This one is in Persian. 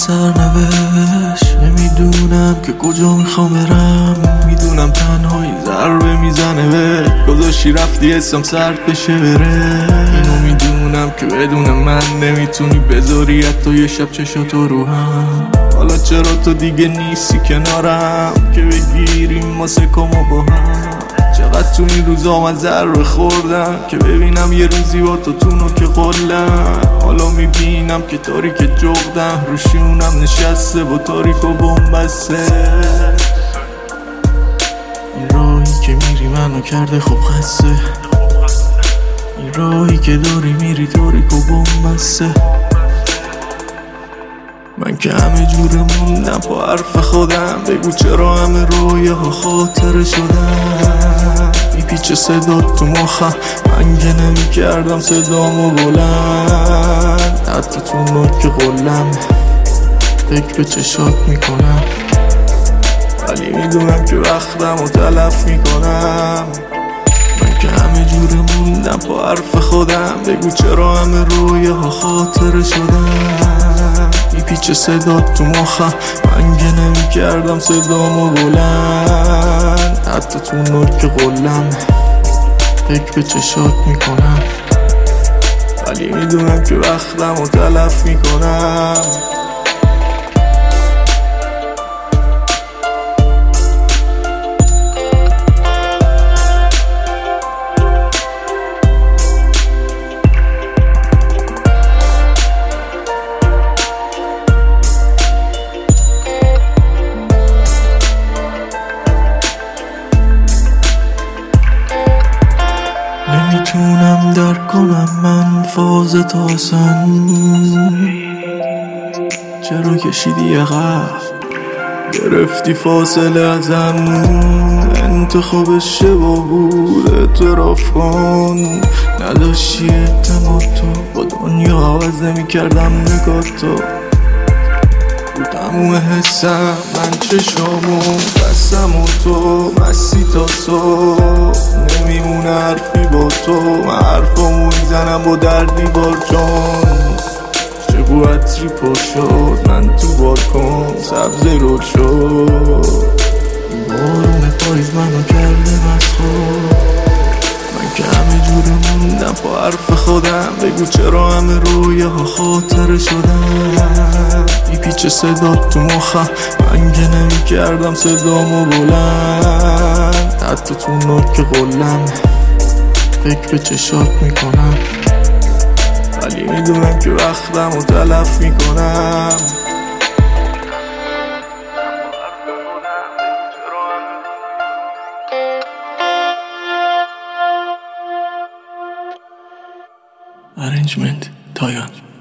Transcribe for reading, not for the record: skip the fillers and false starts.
سرنوشت. نمیدونم که کجا میخوام برم، میدونم تنهایی ضربه میزنه به گذاشتی رفتی اسم سرد بشه بره. اینو میدونم که بدون من نمیتونی بذاری حتی یه شب چشاتو رو هم. حالا چرا تو دیگه نیستی کنارم که بگیریم واسه کامو با هم. چقدر تو این روزا من ضربه خوردم که ببینم یه روزی با تو تونو که قلم. حالا میبینم که تاریک جغدم روشونم نشسته با تاریک و بومبسته. این راهی که میری منو کرده خوب خسته، این راهی که داری میری تاریک و بومبسته. من که همه جوره موندم با حرف خودم، بگو چرا همه رویه ها خاطره شدم. میپیچه صدات تو مخم، من که نمی کردم صدامو بلند. حتی تو نوک قلم فکر به چشات میکنم، ولی میدونم که وقتم رو تلف میکنم. من که همه جوره موندم با حرف خودم، بگو چرا همه رویه ها خاطره شدم. میپیچه صدات تو مخم، من که نمی کردم صدامو بلند. حتی تو نوک قلم فکر به چشات میکنم، ولی میدونم که وقتم رو تلف میکنم. نمیتونم درک کنم من فاز تو اصلا، چرا کشیدی عقب گرفتی فاصله ازم. انتخاب اشتباه بود اعتراف کن، نداشتی اعتماد تو با دنیا عوض نمیکردم نگاه تو. رو تموم حسم من چشامو بستم و تو مستی تا تو نمیمونه حرفی با تو. من حرفامو میزنم با در دیوار جان، چگو عطری پر شد من تو بالکن سبز رول شد. بارون پاییز منو کرده مسخور، من که همه جوره موندم با حرف خودم، بگو چرا همه رویه ها خاطره شدم. میپیچه صدات تو مخم، من که نمی کردم صدامو بلند. حتی تو نوک قلم فکر به چشات میکنم، ولی میدونم که وقتم رو تلف میکنم. Arrangement Toyon.